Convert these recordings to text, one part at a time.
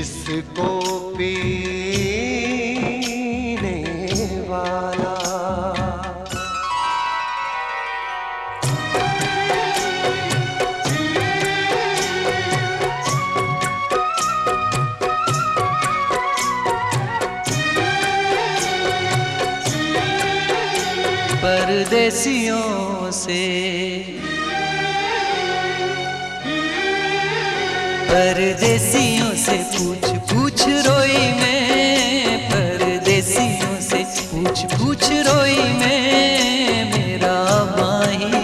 जिसको पीने वाला परदेसियों से पूछ पूछ रोई मैं, परदेसियों से पूछ पूछ रोई मैं। मेरा माही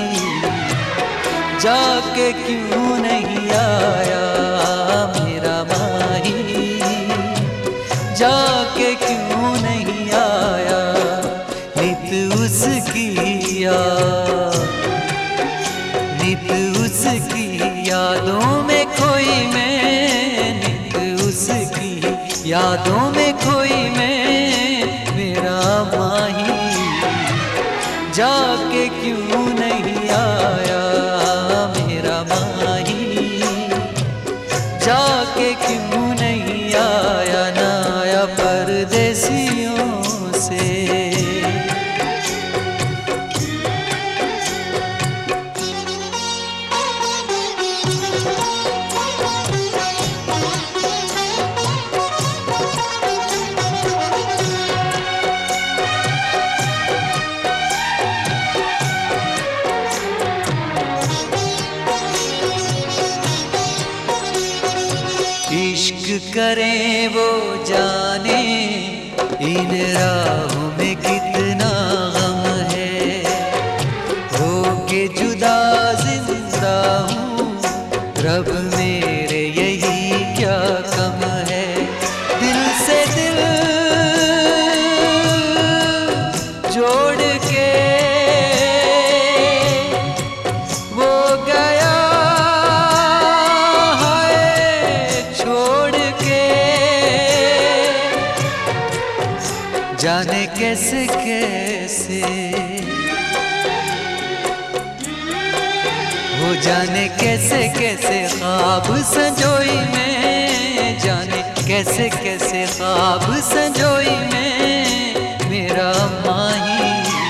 जाके क्यों नहीं आया, मेरा माही जाके क्यों नहीं आया। नित उसकी यादों में खोई मैं, नित उसकी यादों में खोई मैं। मेरा माही जाके क्यों नहीं आया, मेरा माही जाके क्यों नहीं आया। ना आया परदेसियों से। इश्क करें वो जाने, इन राहों में कितना गम है। हो के जुदा जिंदा हूँ, रब मेरे यही क्या कम है। दिल से दिल जोड़ के वो गया जाने कैसे कैसे, वो जाने कैसे कैसे ख्वाब संजोई मैं, जाने कैसे कैसे ख्वाब संजोई मैं। मेरा माही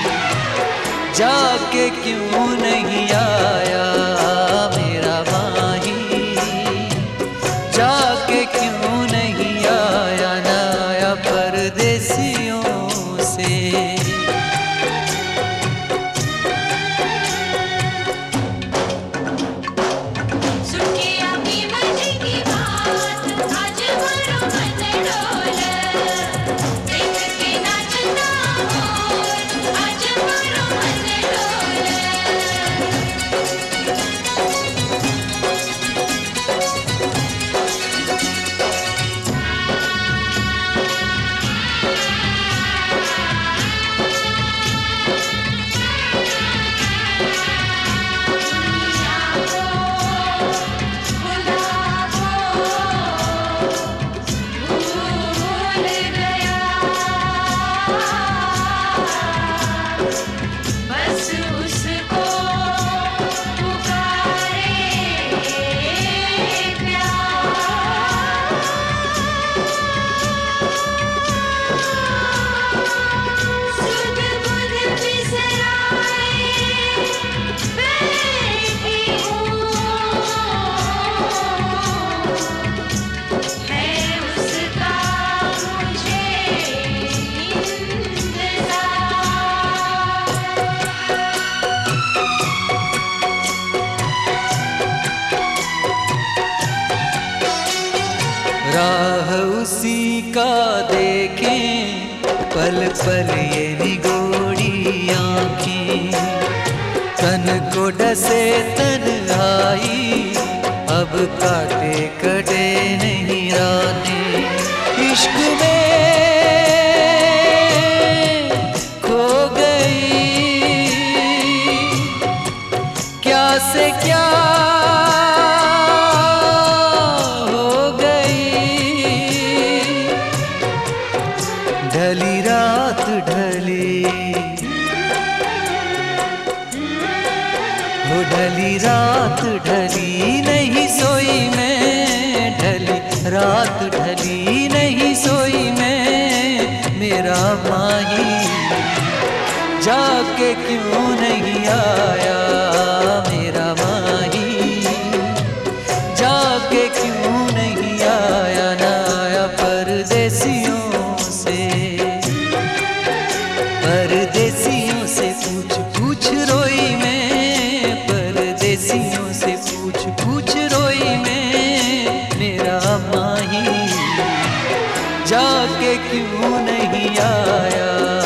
जाके क्यों नहीं आया, मेरा माही जाके क्यों नहीं आया। ना आया परदेसियों से। राह उसी का देखें पल पल ये निगोड़ी आँखें। तन को डसे तन्हाई, अब काटे कटे नहीं रातें। इश्क में खो गई क्या से क्या ढली रात ढली, वो ढली रात ढली नहीं सोई मैं, ढली रात ढली नहीं सोई मैं, मेरा माही जाके क्यों नहीं आया, मेरा माही जाके क्यों नहीं आया, ना आया परदेसियों से। परदेसियों से पूछ पूछ रोई मैं, परदेसियों से पूछ पूछ रोई मैं, मेरा माही जाके क्यों नहीं आया।